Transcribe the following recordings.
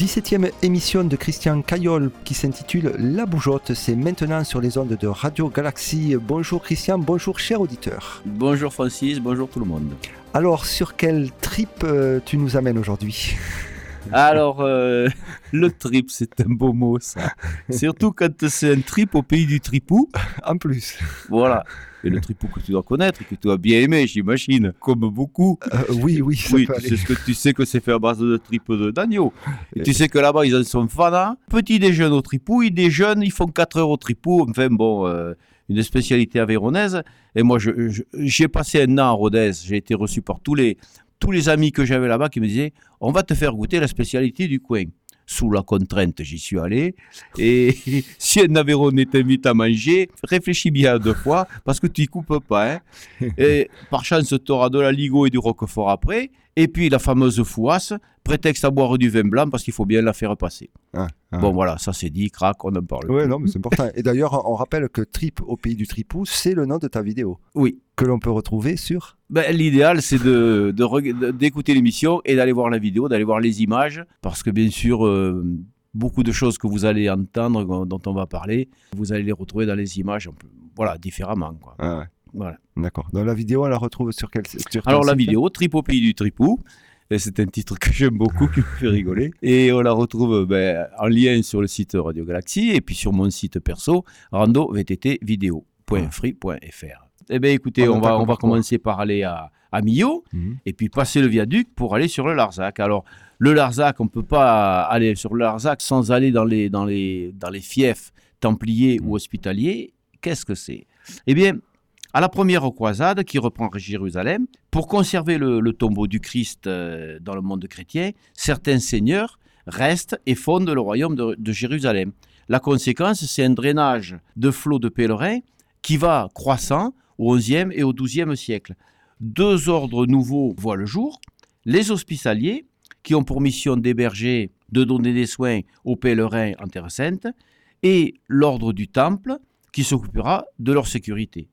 17e émission de Christian Caillol qui s'intitule La Bougeotte. C'est maintenant sur les ondes de Radio Galaxie. Bonjour Christian, bonjour cher auditeur. Bonjour Francis, bonjour tout le monde. Alors, sur quel trip tu nous amènes aujourd'hui ? Alors, le trip, c'est un beau mot ça. Surtout quand c'est un trip au pays du tripou. En plus. Voilà. Et le tripou que tu dois connaître, que tu as bien aimé, j'imagine, comme beaucoup. Oui, Tu sais que c'est fait à base de tripes d'agneau. Et tu sais que là-bas, ils en sont fanats. Petit déjeuner au tripou, ils déjeunent, ils font 4 heures au tripou. Enfin bon, une spécialité aveyronnaise. Et moi, j'ai passé un an à Rodez. J'ai été reçu par tous les amis que j'avais là-bas qui me disaient « On va te faire goûter la spécialité du coin ». Sous la contrainte, j'y suis allé. Et si un Aveyronais t'invite à manger, réfléchis bien à 2 fois, parce que tu n'y coupes pas. Hein. Et par chance, tu auras de la Ligo et du Roquefort après. Et puis la fameuse fouasse, prétexte à boire du vin blanc, parce qu'il faut bien la faire passer. Bon voilà, ça c'est dit, crac, on en parle. Oui, non, mais c'est important. Et d'ailleurs, on rappelle que Trip au pays du tripou, c'est le nom de ta vidéo. Oui. Que l'on peut retrouver sur... L'idéal, c'est d'écouter l'émission et d'aller voir la vidéo, d'aller voir les images, parce que bien sûr, beaucoup de choses que vous allez entendre, dont on va parler, vous allez les retrouver dans les images, voilà, différemment, quoi. Ah ouais. Voilà. D'accord. Donc la vidéo, on la retrouve sur quel site ? Alors la vidéo, Trip au pays du tripou, et c'est un titre que j'aime beaucoup, qui me fait rigoler, et on la retrouve en lien sur le site Radio Galaxie, et puis sur mon site perso, randovttvideo.free.fr. Eh bien, écoutez, on va commencer par aller à Millau, et puis passer le viaduc pour aller sur le Larzac. Alors, le Larzac, on ne peut pas aller sur le Larzac sans aller dans les fiefs templiers ou hospitaliers. Qu'est-ce que c'est ? Eh bien, à la première croisade, qui reprend Jérusalem, pour conserver le tombeau du Christ dans le monde chrétien, certains seigneurs restent et fondent le royaume de Jérusalem. La conséquence, c'est un drainage de flots de pèlerins qui va croissant au XIe et au XIIe siècle. 2 ordres nouveaux voient le jour. Les hospitaliers, qui ont pour mission d'héberger, de donner des soins aux pèlerins en Terre Sainte, et l'ordre du Temple, qui s'occupera de leur sécurité.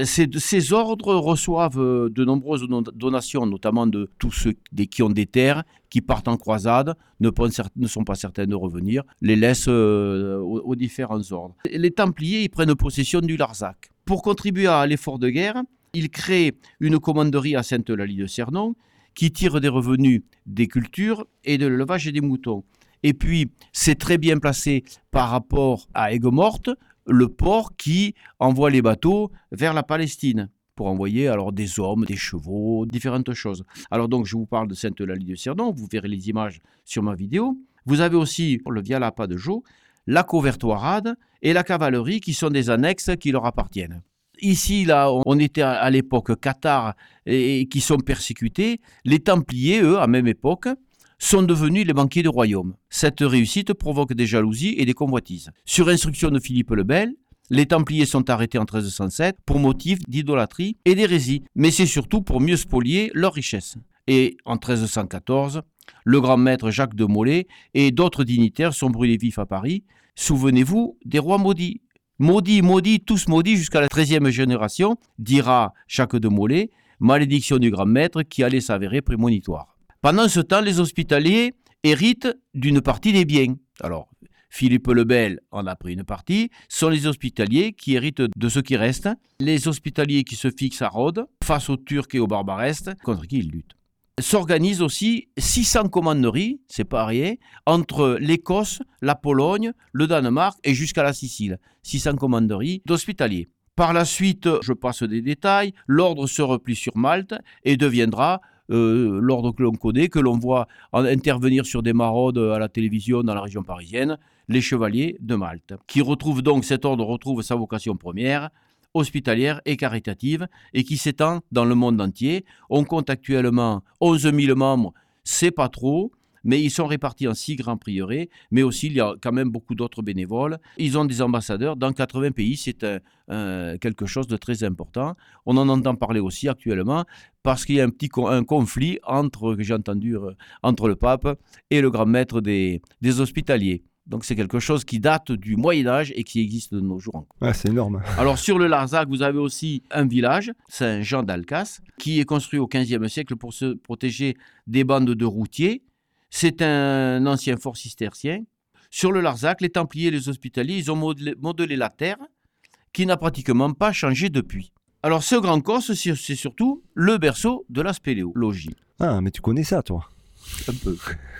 Ces ordres reçoivent de nombreuses donations, notamment de tous ceux qui ont des terres, qui partent en croisade, ne sont pas certains de revenir, les laissent aux différents ordres. Les Templiers ils prennent possession du Larzac. Pour contribuer à l'effort de guerre, ils créent une commanderie à Sainte-Eulalie-de-Cernon qui tire des revenus des cultures et de l'élevage des moutons. Et puis, c'est très bien placé par rapport à Aigues-Mortes, le port qui envoie les bateaux vers la Palestine pour envoyer alors des hommes, des chevaux, différentes choses. Alors donc, je vous parle de Sainte-Eulalie-de-Cernon, vous verrez les images sur ma vidéo. Vous avez aussi le Via Lapa de Jo, la Couvertoirade et la cavalerie qui sont des annexes qui leur appartiennent. Ici, là, on était à l'époque cathare et qui sont persécutés. Les Templiers, eux, à même époque, sont devenus les banquiers du royaume. Cette réussite provoque des jalousies et des convoitises. Sur instruction de Philippe le Bel, les Templiers sont arrêtés en 1307 pour motif d'idolâtrie et d'hérésie, mais c'est surtout pour mieux spolier leurs richesses. Et en 1314, le grand maître Jacques de Molay et d'autres dignitaires sont brûlés vifs à Paris. Souvenez-vous des rois maudits. Maudits, maudits, tous maudits jusqu'à la 13e génération, dira Jacques de Molay, malédiction du grand maître qui allait s'avérer prémonitoire. Pendant ce temps, les hospitaliers héritent d'une partie des biens. Alors, Philippe le Bel en a pris une partie, ce sont les hospitaliers qui héritent de ce qui reste. Les hospitaliers qui se fixent à Rhodes, face aux Turcs et aux Barbarestes, contre qui ils luttent. S'organisent aussi 600 commanderies, c'est pas rien, entre l'Écosse, la Pologne, le Danemark et jusqu'à la Sicile. 600 commanderies d'hospitaliers. Par la suite, je passe des détails, l'ordre se replie sur Malte et deviendra l'ordre que l'on connaît, que l'on voit intervenir sur des maraudes à la télévision dans la région parisienne, les chevaliers de Malte, cet ordre retrouve sa vocation première, hospitalière et caritative, et qui s'étend dans le monde entier. On compte actuellement 11 000 membres, c'est pas trop, mais ils sont répartis en 6 grands prieurés, mais aussi il y a quand même beaucoup d'autres bénévoles. Ils ont des ambassadeurs dans 80 pays, c'est quelque chose de très important. On en entend parler aussi actuellement, parce qu'il y a un conflit que j'ai entendu entre le pape et le grand maître des hospitaliers. Donc c'est quelque chose qui date du Moyen-Âge et qui existe de nos jours. Ouais, c'est énorme. Alors sur le Larzac, vous avez aussi un village, Saint-Jean d'Alcasse, qui est construit au XVe siècle pour se protéger des bandes de routiers. C'est un ancien fort cistercien. Sur le Larzac, les Templiers et les Hospitaliers, ils ont modelé la terre qui n'a pratiquement pas changé depuis. Alors ce Grand Causse, c'est surtout le berceau de la spéléologie. Ah, mais tu connais ça, toi? Un peu.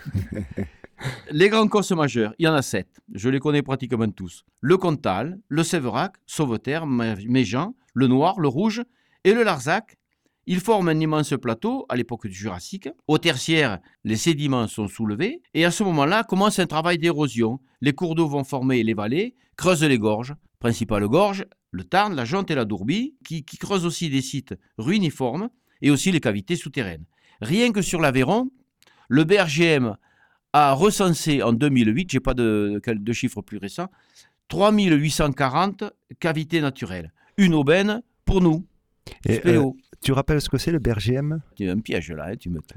Les Grands Causses majeurs, il y en a 7. Je les connais pratiquement tous. Le Comtal, le Séverac, Sauveterre, Méjean, le Noir, le Rouge et le Larzac. Ils forment un immense plateau à l'époque du Jurassique. Au Tertiaire, les sédiments sont soulevés et à ce moment-là commence un travail d'érosion. Les cours d'eau vont former les vallées, creusent les gorges. Principales gorges, le Tarn, la Jonte et la Dourbie, qui creusent aussi des sites ruiniformes et aussi les cavités souterraines. Rien que sur l'Aveyron, le BRGM a recensé en 2008, je n'ai pas de chiffres plus récents, 3840 cavités naturelles. Une aubaine pour nous. Tu rappelles ce que c'est le BRGM? Tu as un piège là.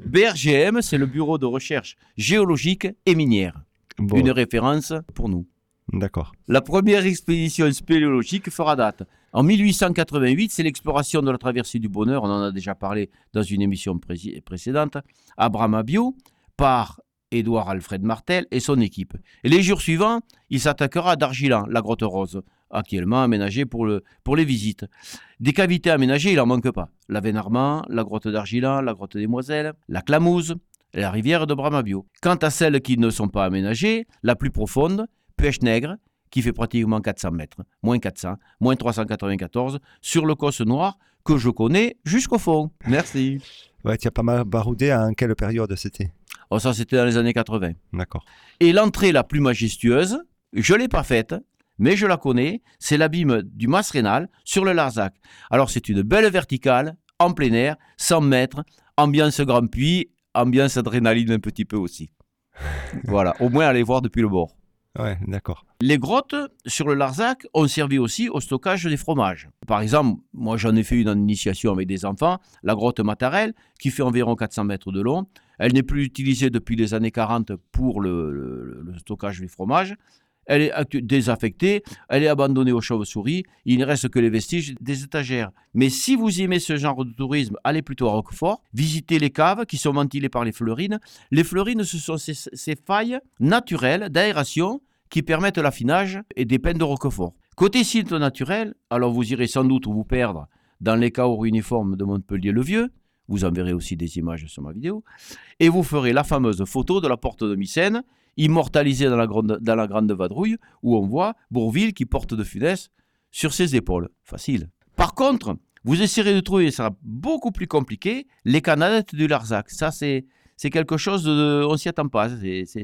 BRGM, c'est le Bureau de recherche géologique et minière. Bon. Une référence pour nous. D'accord. La première expédition spéléologique fera date. En 1888, c'est l'exploration de la traversée du Bonheur, on en a déjà parlé dans une émission précédente, à Bramabio, par Édouard Alfred Martel et son équipe. Et les jours suivants, il s'attaquera à Dargilan, la grotte rose, actuellement aménagée pour les visites. Des cavités aménagées, il n'en manque pas. La Vénarmand, la grotte d'Argilan, la grotte des Moiselles, la Clamouze et la rivière de Bramabio. Quant à celles qui ne sont pas aménagées, la plus profonde, Pêche-Nègre, qui fait pratiquement 400 mètres, moins 400, moins 394, sur le Causse Noir, que je connais jusqu'au fond. Merci. Ouais, tu as pas mal baroudé, en quelle période c'était? Oh, ça, c'était dans les années 80. D'accord. Et l'entrée la plus majestueuse, je ne l'ai pas faite, mais je la connais, c'est l'abîme du Mas Rénal sur le Larzac. Alors, c'est une belle verticale, en plein air, 100 mètres, ambiance Grand Puy, ambiance adrénaline un petit peu aussi. Voilà, au moins aller voir depuis le bord. Ouais, d'accord. Les grottes sur le Larzac ont servi aussi au stockage des fromages. Par exemple, moi j'en ai fait une en initiation avec des enfants, la grotte Matarel, qui fait environ 400 mètres de long. Elle n'est plus utilisée depuis les années 40 pour le stockage des fromages. Elle est désaffectée, elle est abandonnée aux chauves-souris, il ne reste que les vestiges des étagères. Mais si vous aimez ce genre de tourisme, allez plutôt à Roquefort, visitez les caves qui sont ventilées par les fleurines. Les fleurines, ce sont ces failles naturelles d'aération qui permettent l'affinage et des pins de Roquefort. Côté site naturel, alors vous irez sans doute vous perdre dans les chaos uniformes de Montpellier-le-Vieux, vous en verrez aussi des images sur ma vidéo, et vous ferez la fameuse photo de la porte de Mycène, immortalisée dans la Grande Vadrouille, où on voit Bourville qui porte de Funès sur ses épaules. Facile. Par contre, vous essayerez de trouver, ça sera beaucoup plus compliqué, les canadettes du Larzac. Ça, c'est quelque chose on s'y attend pas.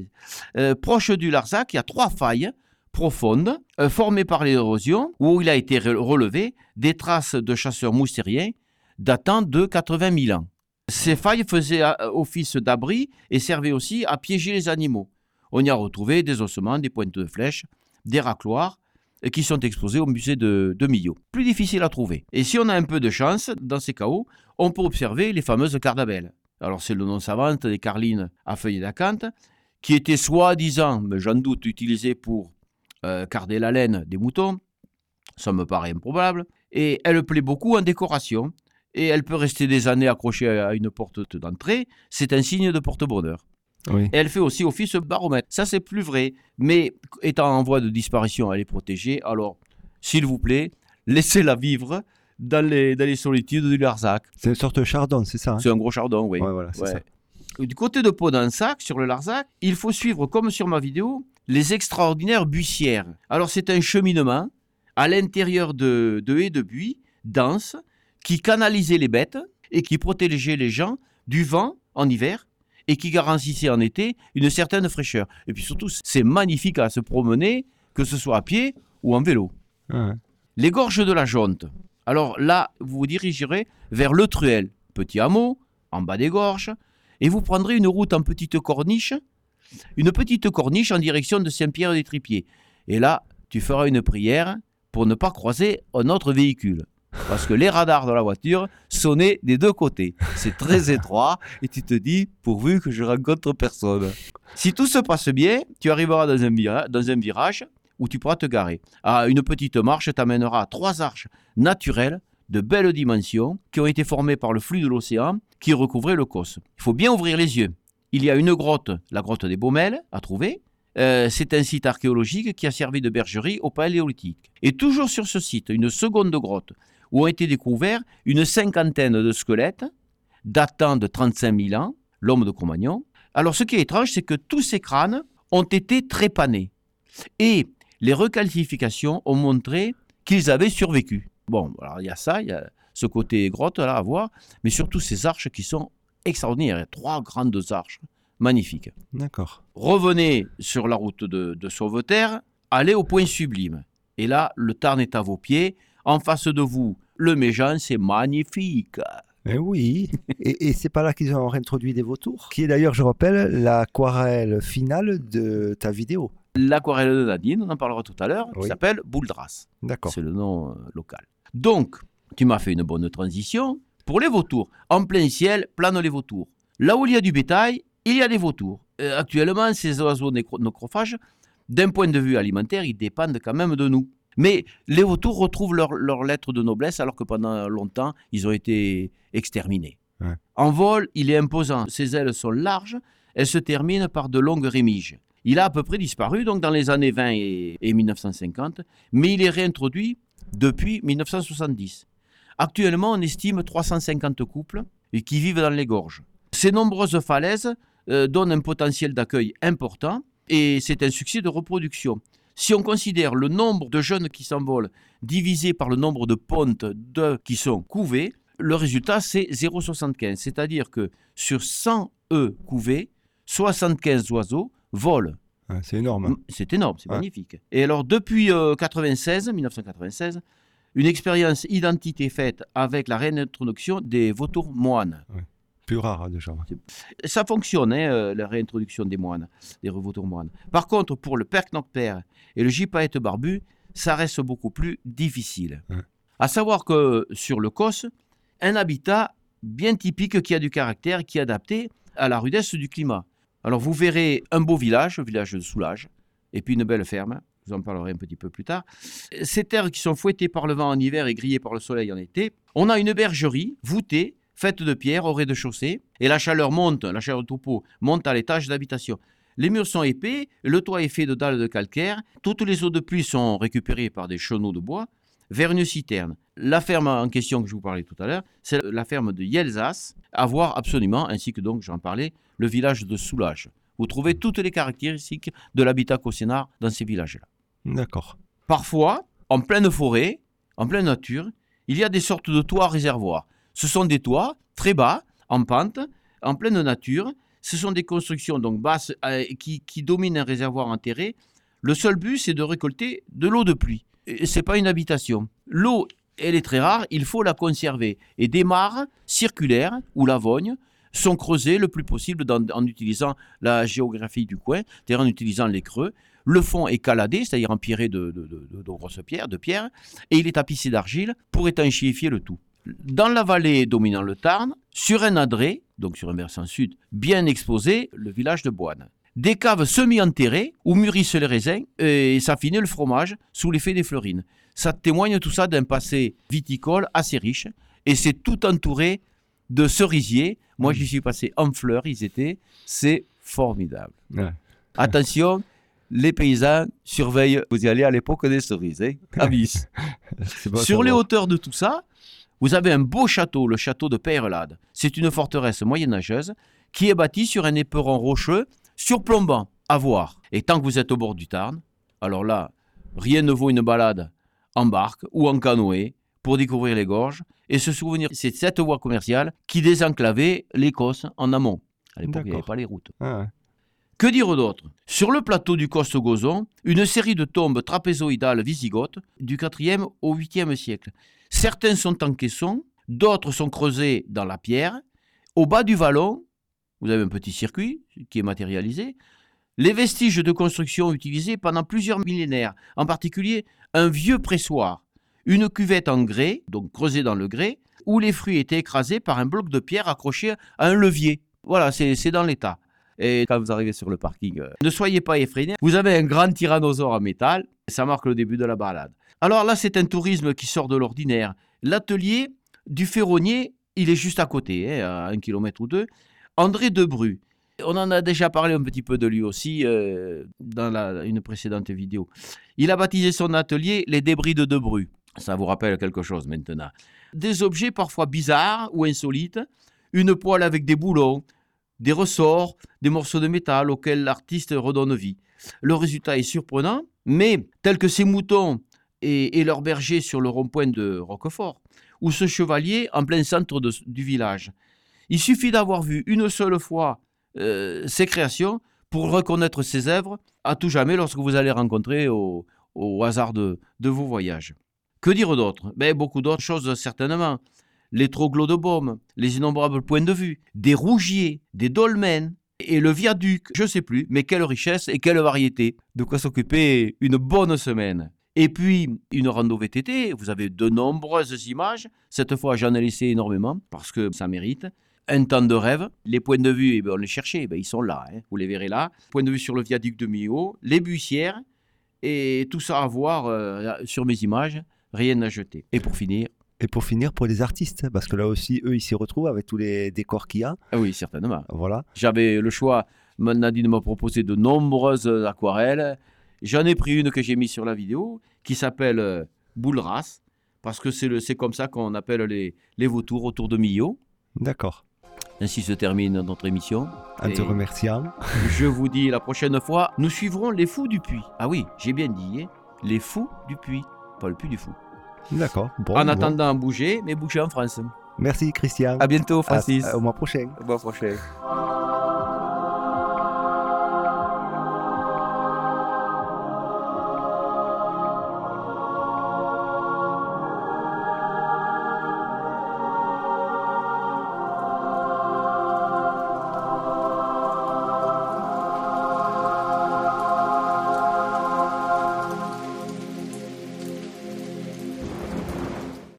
Proche du Larzac, il y a 3 failles profondes, formées par l'érosion, où il a été relevé des traces de chasseurs moussériens datant de 80 000 ans. Ces failles faisaient office d'abri et servaient aussi à piéger les animaux. On y a retrouvé des ossements, des pointes de flèches, des racloirs qui sont exposés au musée de Millau. Plus difficile à trouver. Et si on a un peu de chance, dans ces chaos, on peut observer les fameuses cardabelles. Alors c'est le nom savant des carlines à feuilles d'acanthe, qui étaient soi-disant, mais j'en doute, utilisées pour carder la laine des moutons. Ça me paraît improbable. Et elle plaît beaucoup en décoration. Et elle peut rester des années accrochée à une porte d'entrée. C'est un signe de porte-bonheur. Oui. Et elle fait aussi office baromètre. Ça, c'est plus vrai. Mais étant en voie de disparition, elle est protégée. Alors, s'il vous plaît, laissez-la vivre dans les solitudes du Larzac. C'est une sorte de chardon, c'est ça, hein? C'est un gros chardon, oui. Ouais, voilà, c'est ça. Du côté de Pau-d'Ansac, sur le Larzac, il faut suivre, comme sur ma vidéo, les extraordinaires buissières. Alors, c'est un cheminement à l'intérieur de haies de buis denses qui canalisaient les bêtes et qui protégeaient les gens du vent en hiver et qui garantissait en été une certaine fraîcheur. Et puis surtout, c'est magnifique à se promener, que ce soit à pied ou en vélo. Ouais. Les gorges de la Jonte. Alors là, vous vous dirigerez vers Le Truel, petit hameau, en bas des gorges, et vous prendrez une route en petite corniche en direction de Saint-Pierre-des-Tripiers. Et là, tu feras une prière pour ne pas croiser un autre véhicule. Parce que les radars de la voiture sonnaient des deux côtés. C'est très étroit et tu te dis, pourvu que je rencontre personne. Si tout se passe bien, tu arriveras dans un virage où tu pourras te garer. Une petite marche t'amènera à 3 arches naturelles de belles dimensions qui ont été formées par le flux de l'océan qui recouvrait le Causse. Il faut bien ouvrir les yeux. il y a une grotte, la grotte des Baumelles, à trouver. C'est un site archéologique qui a servi de bergerie au Paléolithique. Et toujours sur ce site, une seconde grotte, où ont été découverts une cinquantaine de squelettes datant de 35 000 ans, l'homme de Cro-Magnon. Alors ce qui est étrange, c'est que tous ces crânes ont été trépanés. Et les recalcifications ont montré qu'ils avaient survécu. Bon, alors il y a ça, il y a ce côté grotte là à voir, mais surtout ces arches qui sont extraordinaires. Il y a 3 grandes arches, magnifiques. D'accord. Revenez sur la route de Sauveterre, allez au point Sublime. Et là, le Tarn est à vos pieds. En face de vous, le Méjean, c'est magnifique. Oui, et c'est pas là qu'ils ont réintroduit des vautours, qui est d'ailleurs, je rappelle, l'aquarelle finale de ta vidéo. L'aquarelle de Nadine, on en parlera tout à l'heure, Oui. qui s'appelle Bouldras. D'accord. C'est le nom local. Donc, tu m'as fait une bonne transition. Pour les vautours, en plein ciel, planent les vautours. Là où il y a du bétail, il y a des vautours. Actuellement, ces oiseaux nécrophages, d'un point de vue alimentaire, ils dépendent quand même de nous. Mais les vautours retrouvent leur lettre de noblesse alors que pendant longtemps, ils ont été exterminés. Ouais. En vol, il est imposant. Ses ailes sont larges, elles se terminent par de longues rémiges. Il a à peu près disparu donc dans les années 20 et 1950, mais il est réintroduit depuis 1970. Actuellement, on estime 350 couples qui vivent dans les gorges. Ces nombreuses falaises donnent un potentiel d'accueil important et c'est un succès de reproduction. Si on considère le nombre de jeunes qui s'envolent divisé par le nombre de pontes d'œufs qui sont couvés, le résultat c'est 0,75. C'est-à-dire que sur 100 œufs couvés, 75 oiseaux volent. Ouais, c'est énorme. C'est énorme, c'est Ouais. magnifique. Et alors depuis 1996, une expérience identité faite avec la réintroduction des vautours moines. Plus rare déjà. Ça fonctionne, la réintroduction des moines, des vautours moines. Par contre, pour le percnoctaire et le gypaète barbu, ça reste beaucoup plus difficile. Ouais. À savoir que sur le Causse, un habitat bien typique qui a du caractère, qui est adapté à la rudesse du climat. Alors vous verrez un beau village, le village de Soulages, et puis une belle ferme. Je vous en parlerai un petit peu plus tard. Ces terres qui sont fouettées par le vent en hiver et grillées par le soleil en été. On a une bergerie voûtée, faite de pierre au rez-de-chaussée, et la chaleur du topo monte à l'étage d'habitation. Les murs sont épais, le toit est fait de dalles de calcaire, toutes les eaux de pluie sont récupérées par des chenaux de bois vers une citerne. La ferme en question que je vous parlais tout à l'heure, c'est la ferme de Yelzas, à voir absolument, ainsi que donc, j'en parlais, le village de Soulages. Vous trouvez toutes les caractéristiques de l'habitat cossénard dans ces villages-là. D'accord. Parfois, en pleine forêt, en pleine nature, il y a des sortes de toits réservoirs. Ce sont des toits très bas, en pente, en pleine nature. Ce sont des constructions donc basses qui dominent un réservoir enterré. Le seul but, c'est de récolter de l'eau de pluie. Ce n'est pas une habitation. L'eau, elle est très rare, il faut la conserver. Et des mares circulaires ou lavogne sont creusées le plus possible en utilisant la géographie du coin, c'est-à-dire en utilisant les creux. Le fond est caladé, c'est-à-dire empierré de grosses pierres, et il est tapissé d'argile pour étanchéifier le tout. Dans la vallée dominant le Tarn, sur un adret, donc sur un versant sud, bien exposé, le village de Boine. Des caves semi-enterrées où mûrissent les raisins et s'affinent le fromage sous l'effet des fleurines. Ça témoigne tout ça d'un passé viticole assez riche et c'est tout entouré de cerisiers. Moi, j'y suis passé en fleurs, c'est formidable. Ouais. Attention, les paysans surveillent, vous y allez à l'époque des cerises, avis. Sur les hauteurs de tout ça, vous avez un beau château, le château de Peyrelade. C'est une forteresse moyenâgeuse qui est bâtie sur un éperon rocheux surplombant, à voir. Et tant que vous êtes au bord du Tarn, alors là, rien ne vaut une balade en barque ou en canoë pour découvrir les gorges et se souvenir, c'est cette voie commerciale qui désenclavait l'Écosse en amont. À l'époque, il n'y avait pas les routes. Ah ouais. Que dire d'autre? Sur le plateau du Coste-Gozon, une série de tombes trapézoïdales wisigothes du 4e au 8e siècle. Certains sont en caisson, d'autres sont creusés dans la pierre. Au bas du vallon, vous avez un petit circuit qui est matérialisé. Les vestiges de construction utilisés pendant plusieurs millénaires, en particulier un vieux pressoir, une cuvette en grès, donc creusée dans le grès, où les fruits étaient écrasés par un bloc de pierre accroché à un levier. Voilà, c'est dans l'état. Et quand vous arrivez sur le parking, ne soyez pas effrayés. Vous avez un grand tyrannosaure en métal. Ça marque le début de la balade. Alors là, c'est un tourisme qui sort de l'ordinaire. L'atelier du ferronnier, il est juste à côté, à 1 kilomètre ou 2. André Debru, On en a déjà parlé un petit peu de lui aussi dans une précédente vidéo. Il a baptisé son atelier les débris de Debru. Ça vous rappelle quelque chose maintenant. Des objets parfois bizarres ou insolites, une poêle avec des boulons, des ressorts, des morceaux de métal auxquels l'artiste redonne vie. Le résultat est surprenant, mais tel que ces moutons et leurs bergers sur le rond-point de Roquefort, ou ce chevalier en plein centre du village. Il suffit d'avoir vu une seule fois ces créations pour reconnaître ces œuvres à tout jamais lorsque vous allez rencontrer au hasard de vos voyages. Que dire d'autre? Beaucoup d'autres choses certainement. Les troglots de Baume, les innombrables points de vue, des rougiers, des dolmens et le viaduc, je ne sais plus, mais quelle richesse et quelle variété. De quoi s'occuper une bonne semaine. Et puis, une rando VTT, vous avez de nombreuses images. Cette fois, j'en ai laissé énormément parce que ça mérite. Un temps de rêve. Les points de vue, on les cherchait, ils sont là. Vous les verrez là. Point de vue sur le viaduc de Millau, les buissières et tout ça à voir sur mes images. Rien à jeter. Et pour finir, pour les artistes, parce que là aussi, eux, ils s'y retrouvent avec tous les décors qu'il y a. Ah oui, certainement. Voilà. J'avais le choix. Nadine m'a proposé de nombreuses aquarelles. J'en ai pris une que j'ai mise sur la vidéo qui s'appelle Boulras, parce que c'est comme ça qu'on appelle les vautours autour de Millau. D'accord. Ainsi se termine notre émission. En te remerciant. Je vous dis la prochaine fois, nous suivrons les fous du Puy. Ah oui, j'ai bien dit, les fous du Puy, pas le Puy du Fou. D'accord. Bon, en attendant, bougez, mais bougez en France. Merci Christian. À bientôt, Francis. Au mois prochain. Au mois prochain.